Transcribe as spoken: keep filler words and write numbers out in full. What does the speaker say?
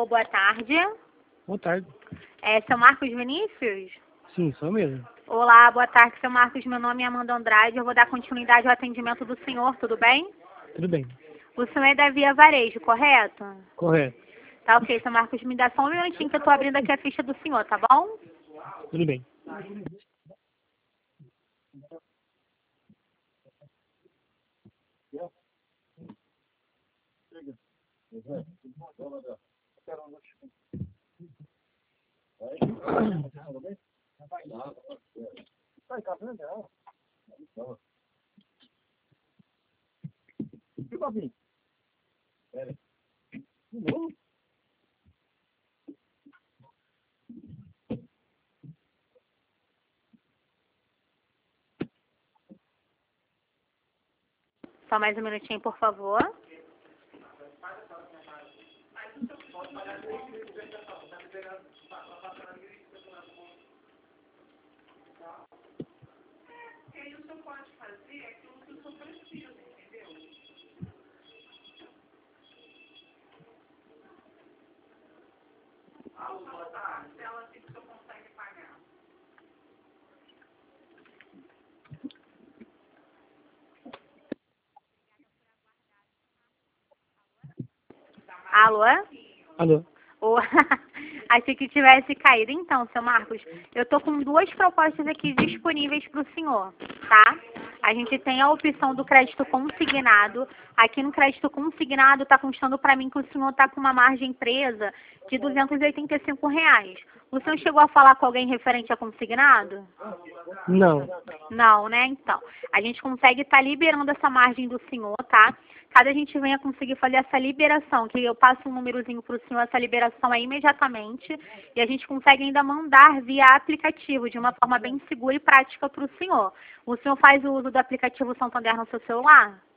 boa tarde. Boa tarde. É, seu Marcos Vinícius? Sim, sou mesmo. Olá, boa tarde, seu Marcos. Meu nome é Amanda Andrade. Eu vou dar continuidade ao atendimento do senhor, tudo bem? Tudo bem. O senhor é da Via Varejo, correto? Correto. Tá ok, seu Marcos. Me dá só um minutinho que eu tô abrindo aqui a ficha do senhor, tá bom? Tudo bem. Só mais um minutinho, por favor. Alô? Alô? Oh, achei que tivesse caído. Então, seu Marcos, eu tô com duas propostas aqui disponíveis para o senhor, tá? A gente tem a opção do crédito consignado. Aqui no crédito consignado está constando para mim que o senhor está com uma margem presa de duzentos e oitenta e cinco reais. O senhor chegou a falar com alguém referente a consignado? Não. Não, né? Então, a gente consegue estar liberando essa margem do senhor, tá? Caso a gente venha conseguir fazer essa liberação, que eu passo um númerozinho para o senhor, essa liberação é imediatamente, e a gente consegue ainda mandar via aplicativo, de uma forma bem segura e prática para o senhor. O senhor faz o uso do aplicativo Santander no seu celular?